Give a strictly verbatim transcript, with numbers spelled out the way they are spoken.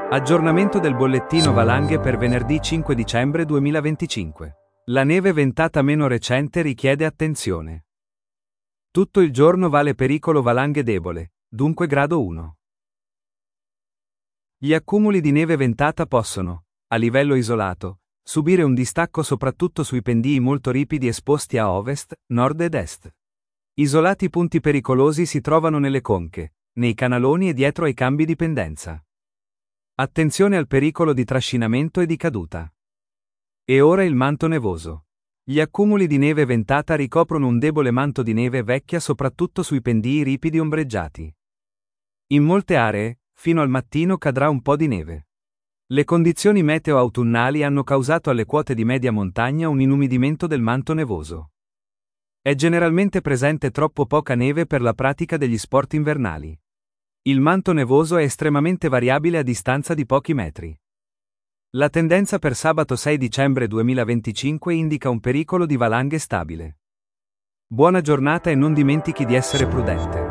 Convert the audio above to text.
Aggiornamento del bollettino valanghe per venerdì cinque dicembre duemilaventicinque. La neve ventata meno recente richiede attenzione. Tutto il giorno vale pericolo valanghe debole, dunque grado uno. Gli accumuli di neve ventata possono, a livello isolato, subire un distacco soprattutto sui pendii molto ripidi esposti a ovest, nord ed est. Isolati punti pericolosi si trovano nelle conche, nei canaloni e dietro ai cambi di pendenza. Attenzione al pericolo di trascinamento e di caduta. E ora il manto nevoso. Gli accumuli di neve ventata ricoprono un debole manto di neve vecchia soprattutto sui pendii ripidi ombreggiati. In molte aree, fino al mattino cadrà un po' di neve. Le condizioni meteo autunnali hanno causato alle quote di media montagna un inumidimento del manto nevoso. È generalmente presente troppo poca neve per la pratica degli sport invernali. Il manto nevoso è estremamente variabile a distanza di pochi metri. La tendenza per sabato sei dicembre duemilaventicinque indica un pericolo di valanghe stabile. Buona giornata e non dimentichi di essere prudente.